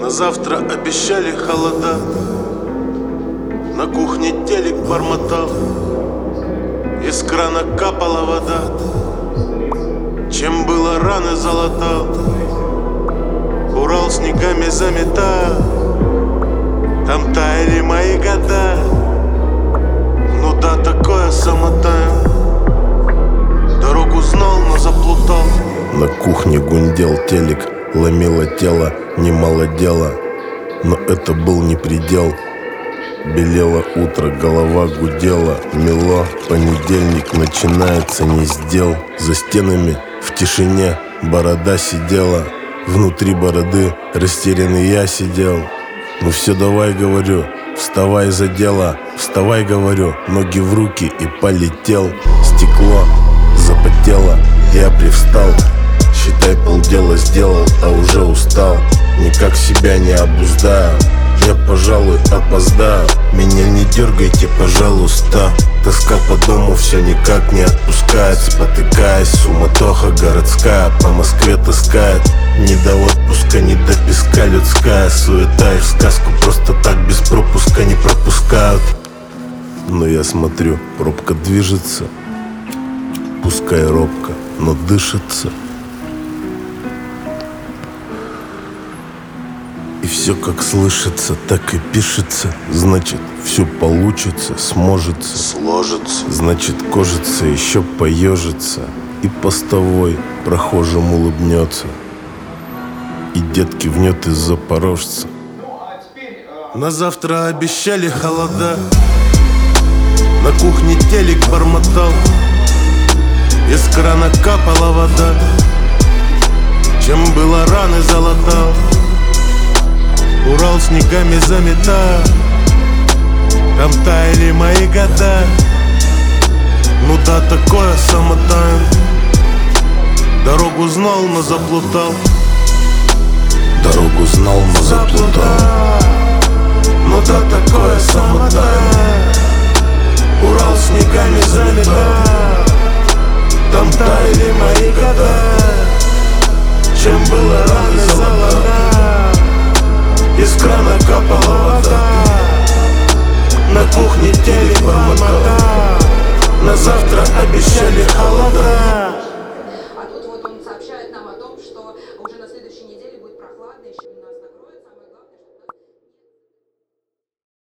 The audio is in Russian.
На завтра обещали холода, на кухне телек бормотал, из крана капала вода, чем было раны залатал. Урал снегами заметал, там таяли мои года. Ну да, такое самотаю, дорогу знал, но заплутал. На кухне гундел телек, ломило тело, немало дела, но это был не предел. Белело утро, голова гудела, мело. Понедельник начинается не с дел. За стенами в тишине борода сидела, внутри бороды растерянный я сидел. Ну все, давай, говорю, вставай за дело. Вставай, говорю, ноги в руки и полетел. Стекло запотело, я привстал. Считай, полдела сделал, а уже устал. Никак себя не обуздаю, я, пожалуй, опоздаю. Меня не дергайте, пожалуйста. Тоска по дому все никак не отпускает. Спотыкаясь, суматоха городская по Москве таскает. Ни до отпуска, ни до песка людская суета. И в сказку просто так без пропуска не пропускают. Но я смотрю, пробка движется, пускай робко, но дышится. И все как слышится, так и пишется. Значит, все получится, сможется, сложится. Значит, кожица еще поежится, и постовой прохожим улыбнется, и дед кивнет из запорожца. На завтра обещали холода, на кухне телек бормотал, из крана капала вода, чем было раны залатал. Урал снегами заметал, там таяли мои года. Ну да, такое самотаю, дорогу знал, но заплутал. Дорогу знал, но заплутал. Ну да, такое самотаю, Урал снегами заметал, там таяли мои года. Чем было рано золота, из крана капала вода, на кухне телек бормотал. На завтра обещали холода.